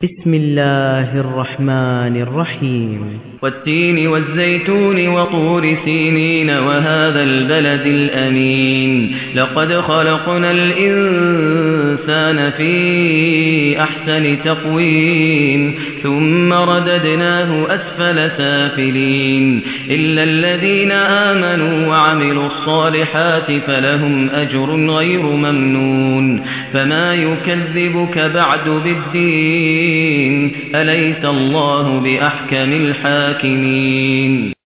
بسم الله الرحمن الرحيم والتين والزيتون وطور سينين وهذا البلد الأمين لقد خلقنا الإنسان في أحسن تقويم ثم رددناه أسفل سافلين إلا الذين آمنوا وعملوا الصالحات فلهم أجر غير ممنون فما يكذبك بعد بالدين أليس الله بأحكم الحاكمين